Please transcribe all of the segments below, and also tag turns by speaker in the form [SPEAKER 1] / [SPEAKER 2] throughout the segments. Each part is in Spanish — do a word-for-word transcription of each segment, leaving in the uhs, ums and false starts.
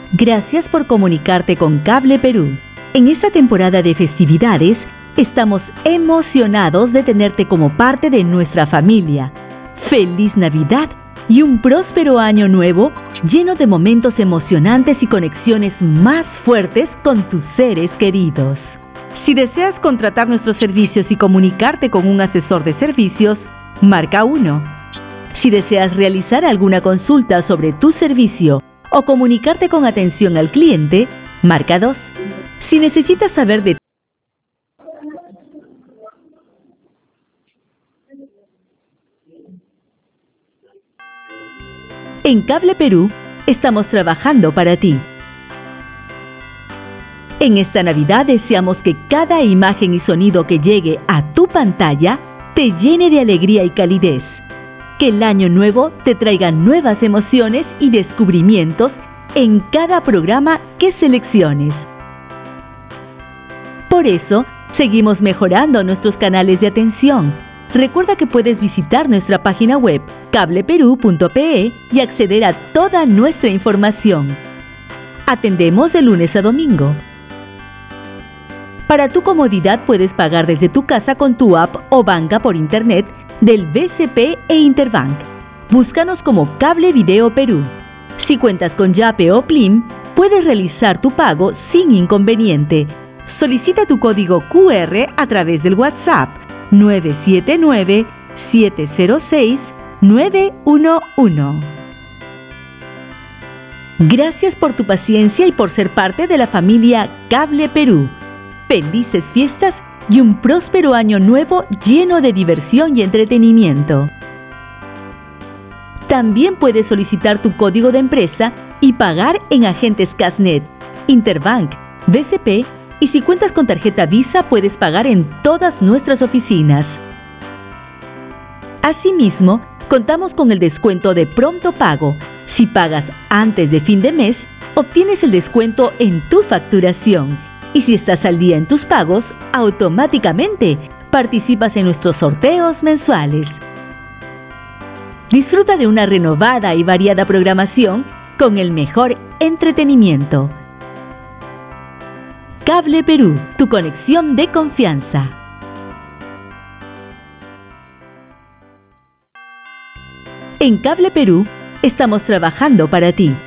[SPEAKER 1] Gracias por comunicarte con Cable Perú. En esta temporada de festividades, estamos emocionados de tenerte como parte de nuestra familia. ¡Feliz Navidad y un próspero año nuevo lleno de momentos emocionantes y conexiones más fuertes con tus seres queridos! Si deseas contratar nuestros servicios y comunicarte con un asesor de servicios, marca uno. Si deseas realizar alguna consulta sobre tu servicio o comunicarte con atención al cliente, marca dos. Si necesitas saber de En Cable Perú, estamos trabajando para ti. En esta Navidad deseamos que cada imagen y sonido que llegue a tu pantalla te llene de alegría y calidez. Que el año nuevo te traiga nuevas emociones y descubrimientos en cada programa que selecciones. Por eso, seguimos mejorando nuestros canales de atención. Recuerda que puedes visitar nuestra página web cable perú punto pe y acceder a toda nuestra información. Atendemos de lunes a domingo. Para tu comodidad puedes pagar desde tu casa con tu app o banca por internet del B C P e Interbank. Búscanos como Cable Video Perú. Si cuentas con Yape o Plim, puedes realizar tu pago sin inconveniente. Solicita tu código Q R a través del WhatsApp nueve siete nueve, siete cero seis, nueve uno uno. Gracias por tu paciencia y por ser parte de la familia Cable Perú. Felices fiestas y un próspero año nuevo lleno de diversión y entretenimiento. También puedes solicitar tu código de empresa y pagar en agentes Casnet, Interbank, B C P y si cuentas con tarjeta Visa puedes pagar en todas nuestras oficinas. Asimismo, contamos con el descuento de pronto pago. Si pagas antes de fin de mes, obtienes el descuento en tu facturación. Y si estás al día en tus pagos, automáticamente participas en nuestros sorteos mensuales. Disfruta de una renovada y variada programación con el mejor entretenimiento. Cable Perú, tu conexión de confianza. En Cable Perú, estamos trabajando para ti.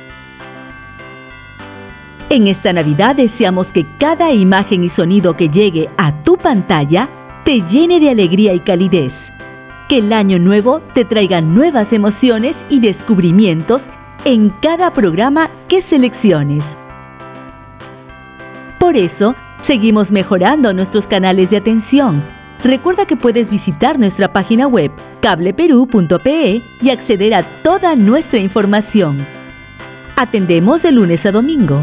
[SPEAKER 1] En esta Navidad deseamos que cada imagen y sonido que llegue a tu pantalla te llene de alegría y calidez. Que el año nuevo te traiga nuevas emociones y descubrimientos en cada programa que selecciones. Por eso, seguimos mejorando nuestros canales de atención. Recuerda que puedes visitar nuestra página web cable perú punto pe y acceder a toda nuestra información. Atendemos de lunes a domingo.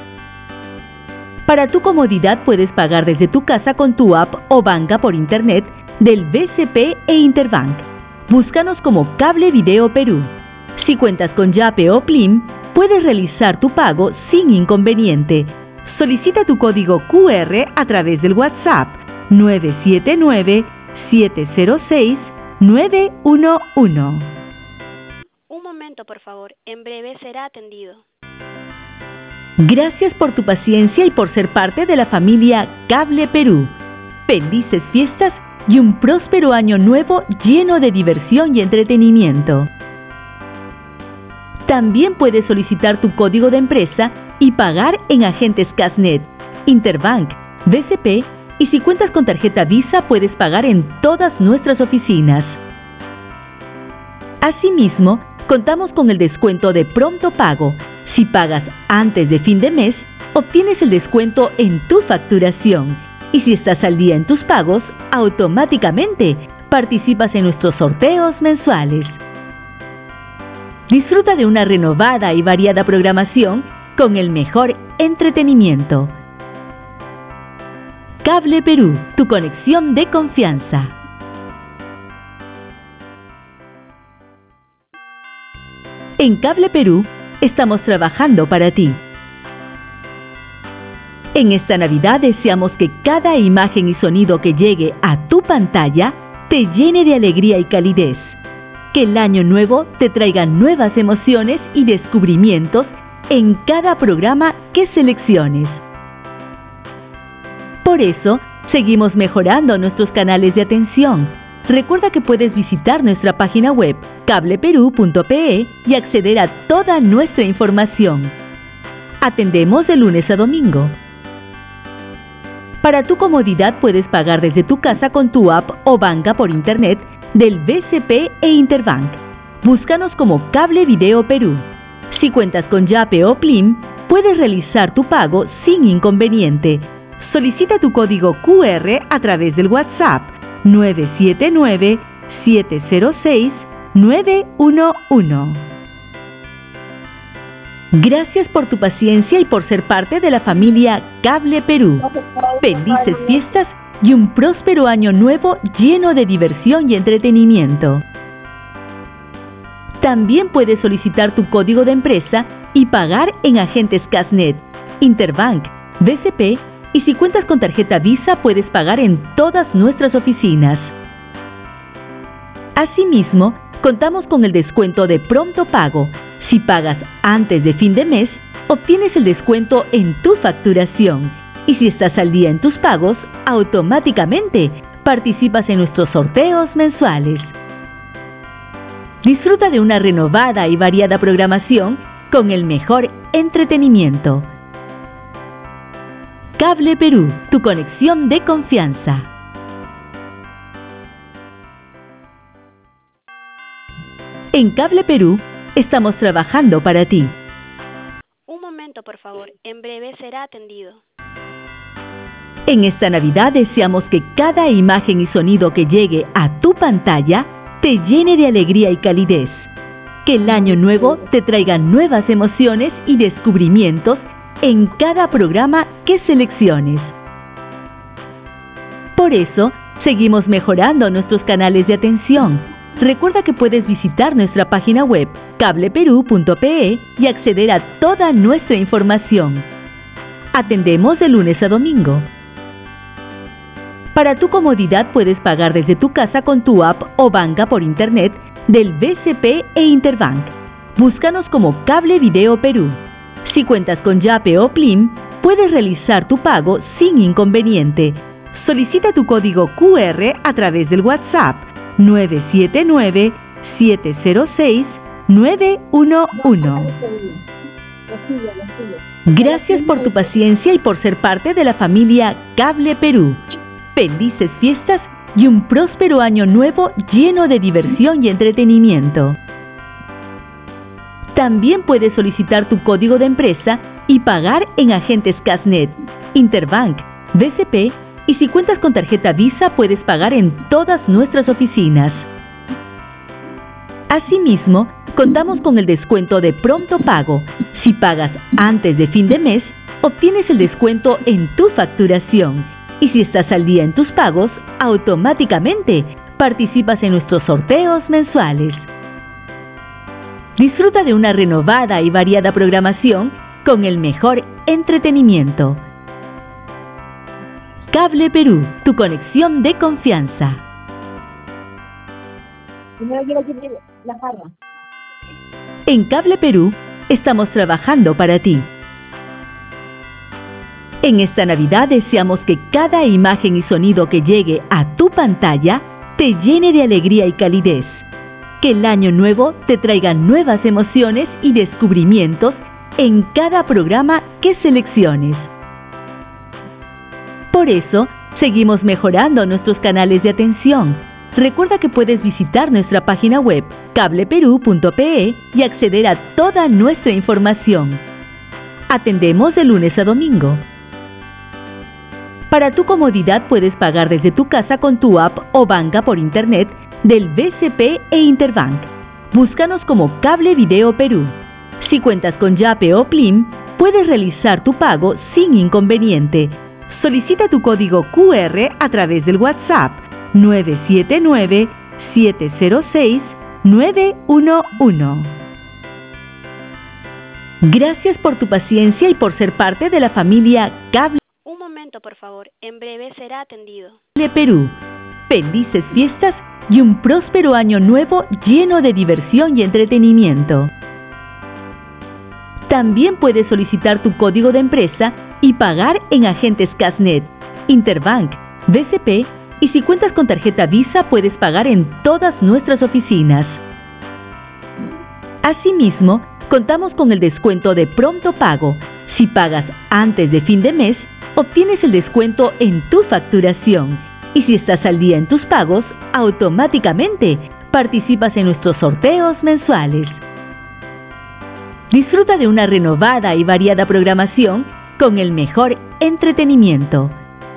[SPEAKER 1] Para tu comodidad puedes pagar desde tu casa con tu app o banca por internet del B C P e Interbank. Búscanos como Cable Video Perú. Si cuentas con Yape o Plim, puedes realizar tu pago sin inconveniente. Solicita tu código Q R a través del WhatsApp nueve siete nueve, siete cero seis, nueve uno uno.
[SPEAKER 2] Un momento, por favor. En breve será atendido.
[SPEAKER 1] Gracias por tu paciencia y por ser parte de la familia Cable Perú. Felices fiestas y un próspero año nuevo lleno de diversión y entretenimiento. También puedes solicitar tu código de empresa y pagar en agentes Casnet, Interbank, B C P y si cuentas con tarjeta Visa puedes pagar en todas nuestras oficinas. Asimismo, contamos con el descuento de pronto pago. Si pagas antes de fin de mes, obtienes el descuento en tu facturación. Y si estás al día en tus pagos, automáticamente participas en nuestros sorteos mensuales. Disfruta de una renovada y variada programación con el mejor entretenimiento. Cable Perú, tu conexión de confianza. En Cable Perú, estamos trabajando para ti. En esta Navidad deseamos que cada imagen y sonido que llegue a tu pantalla te llene de alegría y calidez. Que el año nuevo te traiga nuevas emociones y descubrimientos en cada programa que selecciones. Por eso, seguimos mejorando nuestros canales de atención. Recuerda que puedes visitar nuestra página web cable perú punto pe y acceder a toda nuestra información. Atendemos de lunes a domingo. Para tu comodidad puedes pagar desde tu casa con tu app o banca por internet del B C P e Interbank. Búscanos como Cable Video Perú. Si cuentas con Yape o Plim, puedes realizar tu pago sin inconveniente. Solicita tu código Q R a través del WhatsApp nueve siete nueve, siete cero seis, nueve uno uno. Gracias por tu paciencia y por ser parte de la familia Cable Perú. Felices fiestas y un próspero año nuevo lleno de diversión y entretenimiento. También puedes solicitar tu código de empresa y pagar en agentes Casnet, Interbank, B C P, y si cuentas con tarjeta Visa puedes pagar en todas nuestras oficinas. Asimismo, contamos con el descuento de pronto pago. Si pagas antes de fin de mes, obtienes el descuento en tu facturación. Y si estás al día en tus pagos, automáticamente participas en nuestros sorteos mensuales. Disfruta de una renovada y variada programación con el mejor entretenimiento. Cable Perú, tu conexión de confianza. En Cable Perú, estamos trabajando para ti.
[SPEAKER 2] Un momento, por favor. En breve será atendido.
[SPEAKER 1] En esta Navidad deseamos que cada imagen y sonido que llegue a tu pantalla te llene de alegría y calidez. Que el año nuevo te traiga nuevas emociones y descubrimientos en cada programa que selecciones. Por eso, seguimos mejorando nuestros canales de atención. Recuerda que puedes visitar nuestra página web cable perú punto pe y acceder a toda nuestra información. Atendemos de lunes a domingo. Para tu comodidad puedes pagar desde tu casa con tu app o banca por internet del B C P e Interbank. Búscanos como Cable Video Perú. Si cuentas con Yape o Plim, puedes realizar tu pago sin inconveniente. Solicita tu código Q R a través del WhatsApp nueve siete nueve, siete cero seis, nueve uno uno. Gracias por tu paciencia y por ser parte de la familia Cable Perú. Felices fiestas y un próspero año nuevo lleno de diversión y entretenimiento. También puedes solicitar tu código de empresa y pagar en agentes Casnet, Interbank, B C P, y si cuentas con tarjeta Visa puedes pagar en todas nuestras oficinas. Asimismo, contamos con el descuento de pronto pago. Si pagas antes de fin de mes, obtienes el descuento en tu facturación. Y si estás al día en tus pagos, automáticamente participas en nuestros sorteos mensuales. Disfruta de una renovada y variada programación con el mejor entretenimiento. Cable Perú, tu conexión de confianza. En Cable Perú, estamos trabajando para ti. En esta Navidad deseamos que cada imagen y sonido que llegue a tu pantalla te llene de alegría y calidez. Que el año nuevo te traiga nuevas emociones y descubrimientos en cada programa que selecciones. Por eso, seguimos mejorando nuestros canales de atención. Recuerda que puedes visitar nuestra página web cable perú punto pe y acceder a toda nuestra información. Atendemos de lunes a domingo. Para tu comodidad puedes pagar desde tu casa con tu app o banca por internet del B C P e Interbank. Búscanos como Cable Video Perú. Si cuentas con Yape o Plim, puedes realizar tu pago sin inconveniente. Solicita tu código Q R a través del WhatsApp nueve siete nueve, siete cero seis, nueve uno uno. Gracias por tu paciencia y por ser parte de la familia Cable
[SPEAKER 2] Un momento, por favor. En breve será atendido.
[SPEAKER 1] Perú. Felices fiestas y un próspero año nuevo lleno de diversión y entretenimiento. También puedes solicitar tu código de empresa y pagar en agentes Casnet, Interbank, B C P, y si cuentas con tarjeta Visa puedes pagar en todas nuestras oficinas. Asimismo, contamos con el descuento de pronto pago. Si pagas antes de fin de mes, obtienes el descuento en tu facturación. Y si estás al día en tus pagos, automáticamente participas en nuestros sorteos mensuales. Disfruta de una renovada y variada programación con el mejor entretenimiento.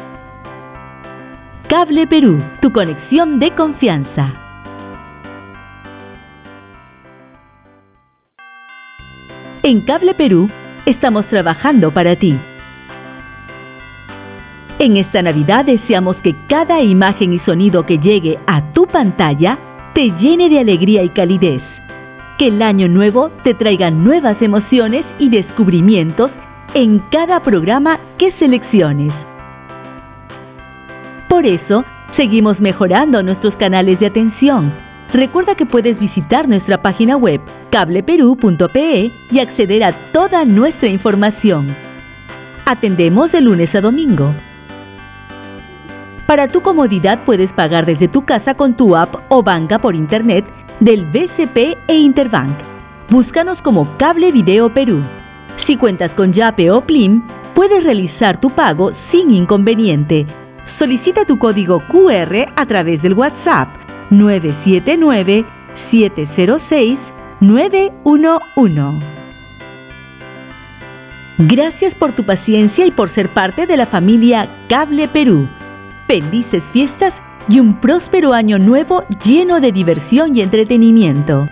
[SPEAKER 1] Cable Perú, tu conexión de confianza. En Cable Perú, estamos trabajando para ti. En esta Navidad deseamos que cada imagen y sonido que llegue a tu pantalla te llene de alegría y calidez. Que el año nuevo te traiga nuevas emociones y descubrimientos en cada programa que selecciones. Por eso, seguimos mejorando nuestros canales de atención. Recuerda que puedes visitar nuestra página web cable perú punto pe y acceder a toda nuestra información. Atendemos de lunes a domingo. Para tu comodidad puedes pagar desde tu casa con tu app o banca por internet del B C P e Interbank. Búscanos como Cable Video Perú. Si cuentas con Yape o Plim, puedes realizar tu pago sin inconveniente. Solicita tu código Q R a través del WhatsApp nueve siete nueve, siete cero seis, nueve uno uno. Gracias por tu paciencia y por ser parte de la familia Cable Perú. Felices fiestas y un próspero año nuevo lleno de diversión y entretenimiento.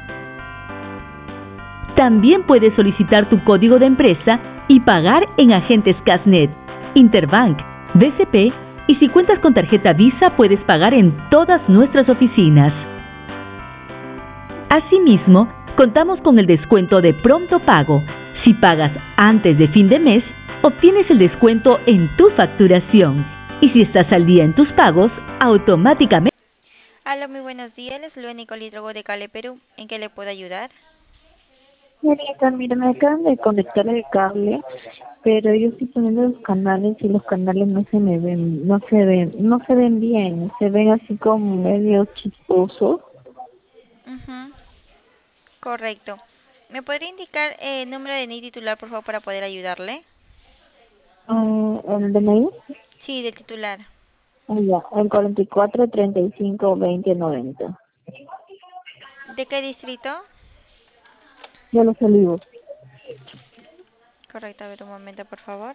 [SPEAKER 1] También puedes solicitar tu código de empresa y pagar en agentes Casnet, Interbank, B C P, y si cuentas con tarjeta Visa puedes pagar en todas nuestras oficinas. Asimismo, contamos con el descuento de pronto pago. Si pagas antes de fin de mes, obtienes el descuento en tu facturación. Y si estás al día en tus pagos, automáticamente...
[SPEAKER 3] Hola, muy buenos días. Les saluda Nicole Hidrogo de Cable Perú. ¿En qué le puedo ayudar?
[SPEAKER 4] Señorita, mira, me acaban de conectar el cable, pero yo estoy poniendo los canales y los canales no se me ven, no se ven, no se ven bien, se ven así como medio chisposos.
[SPEAKER 3] Uh-huh. Correcto. ¿Me podría indicar eh, el número de N I titular, por favor, para poder ayudarle?
[SPEAKER 4] Uh, ¿El D N I?
[SPEAKER 3] Sí, del titular.
[SPEAKER 4] Ah, ya, el cuarenta y cuatro, treinta y cinco, veinte, noventa.
[SPEAKER 3] ¿De qué distrito?
[SPEAKER 4] De los Olivos.
[SPEAKER 3] Correcto, a ver un momento, por favor.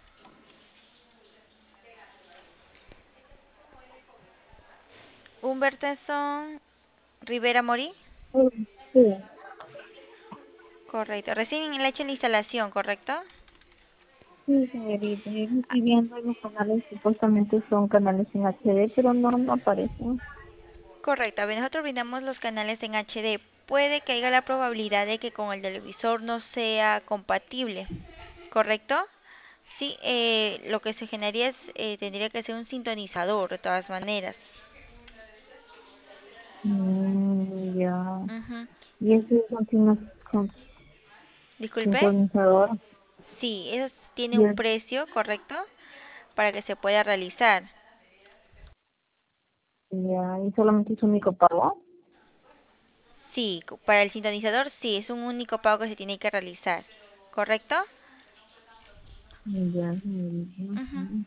[SPEAKER 3] Humbertenson Rivera Morí.
[SPEAKER 4] Sí, sí,
[SPEAKER 3] Correcto. Recién le he hecho la instalación, ¿correcto?
[SPEAKER 4] sí, señorita, yo estoy viendo los canales, supuestamente son canales en H D, pero no, no aparecen.
[SPEAKER 3] Correcto. A ver, nosotros brindamos los canales en H D. Puede que haya la probabilidad de que con el televisor no sea compatible, ¿correcto? Sí, eh, lo que se generaría es, eh, tendría que ser un sintonizador de todas maneras.
[SPEAKER 4] Mm, ya.
[SPEAKER 3] Ujú.
[SPEAKER 4] Y ese es un sin- con-
[SPEAKER 3] Disculpe.
[SPEAKER 4] sintonizador.
[SPEAKER 3] Sí, eso tiene
[SPEAKER 4] Y
[SPEAKER 3] un
[SPEAKER 4] es,
[SPEAKER 3] precio, ¿correcto? Para que se pueda realizar.
[SPEAKER 4] ya, y solamente es único pago.
[SPEAKER 3] Sí, co- para el sintonizador sí, es un único pago que se tiene que realizar, ¿correcto?
[SPEAKER 4] Ya, señorita.
[SPEAKER 3] Ujú.
[SPEAKER 4] Ujú.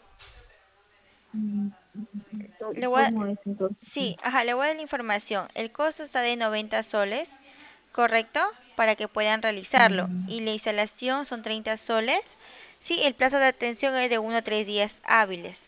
[SPEAKER 4] Mm, ¿y
[SPEAKER 3] Le voy a-
[SPEAKER 4] ¿Cómo es entonces?
[SPEAKER 3] sí, ajá, le voy a dar la información. El costo está de noventa soles, ¿correcto? Para que puedan realizarlo.
[SPEAKER 4] Mm,
[SPEAKER 3] Y la instalación son treinta soles. Sí, el plazo de atención es de uno a tres días hábiles.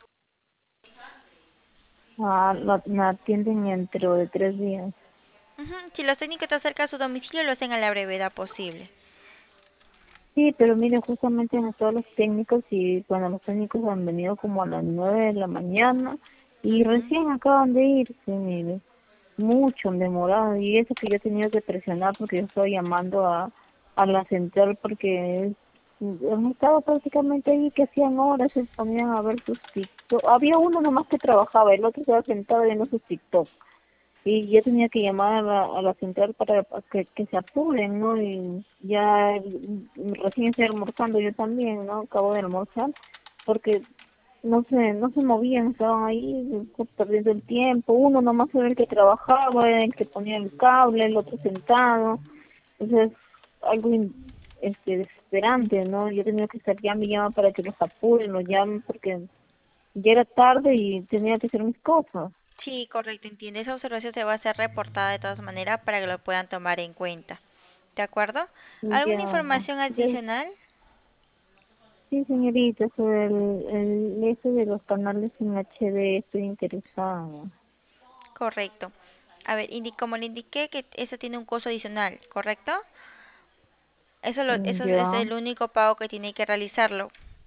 [SPEAKER 4] Ah, la, me atienden dentro de tres días.
[SPEAKER 3] Ujú. Si los técnicos están cerca de su domicilio, lo hacen a la brevedad posible.
[SPEAKER 4] Sí, pero mire, justamente en todos los técnicos y bueno, los técnicos han venido como a las nueve de la mañana y
[SPEAKER 3] Ujú.
[SPEAKER 4] recién acaban de irse, mire, mucho han demorado y eso que yo he tenido que presionar porque yo estoy llamando a, a la central porque es- han estado prácticamente ahí que hacían horas, se ponían a ver sus TikTok. Había uno nomás que trabajaba, el otro estaba sentado viendo sus TikTok. y yo tenía que llamar a la, a la central para que, que se apuren, ¿no? Y ya mm, recién estoy almorzando yo también, ¿no? Acabo de almorzar, porque no sé, no se movían, estaban ahí pues, perdiendo el tiempo. Uno nomás era el que trabajaba, era el que ponía el cable, el otro sentado. Entonces, algo in- este, desesperante, ¿no? Yo tenía que estar llame y llama para que los apuren, los llamen, porque ya era tarde y tenía que hacer mis cosas.
[SPEAKER 3] Sí, correcto, entiende. Esa observación se va a hacer reportada de todas maneras para que lo puedan tomar en cuenta. ¿De acuerdo? ¿Alguna
[SPEAKER 4] Ya,
[SPEAKER 3] información
[SPEAKER 4] ya,
[SPEAKER 3] adicional?
[SPEAKER 4] sí, señorita, sobre el, el, ese de los canales en H D estoy interesada.
[SPEAKER 3] Correcto. A ver, indi- como le indiqué que eso tiene un costo adicional, ¿correcto? Eso, lo,
[SPEAKER 4] Mm,
[SPEAKER 3] eso es
[SPEAKER 4] ya,
[SPEAKER 3] el único pago que tiene que realizarlo.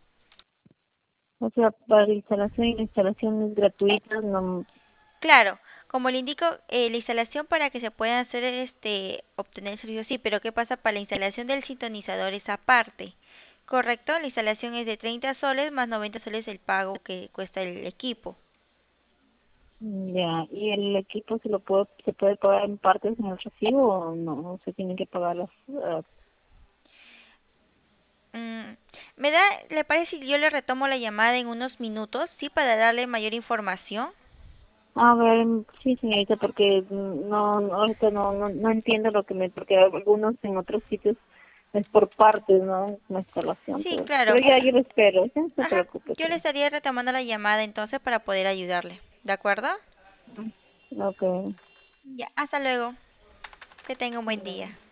[SPEAKER 4] o sea, para la instalación y la instalación es gratuita, no.
[SPEAKER 3] Claro, como le indico, eh, la instalación para que se pueda hacer este obtener el servicio sí, pero ¿qué pasa para la instalación del sintonizador es aparte? Correcto, la instalación es de treinta soles más noventa soles el pago que cuesta el equipo.
[SPEAKER 4] Ya, ¿y el equipo se lo puede, se puede pagar en partes en el recibo o no? ¿No se tienen que pagar las... ah,
[SPEAKER 3] Mm, ¿me da, le parece si yo le retomo la llamada en unos minutos, sí, para darle mayor información?
[SPEAKER 4] a ver, sí, señorita, porque mm, no, no, ahorita no, no, no entiendo lo que me... Porque algunos en otros sitios es por partes, ¿no? La instalación,
[SPEAKER 3] Sí,
[SPEAKER 4] pero, pero
[SPEAKER 3] claro.
[SPEAKER 4] ya yo lo espero, ya no se
[SPEAKER 3] Ajá,
[SPEAKER 4] preocupe,
[SPEAKER 3] yo le
[SPEAKER 4] sí.
[SPEAKER 3] estaría retomando la llamada entonces para poder ayudarle. ¿De acuerdo?
[SPEAKER 4] Ok.
[SPEAKER 3] Ya, hasta luego. Que tenga un buen
[SPEAKER 4] Bueno.
[SPEAKER 3] día.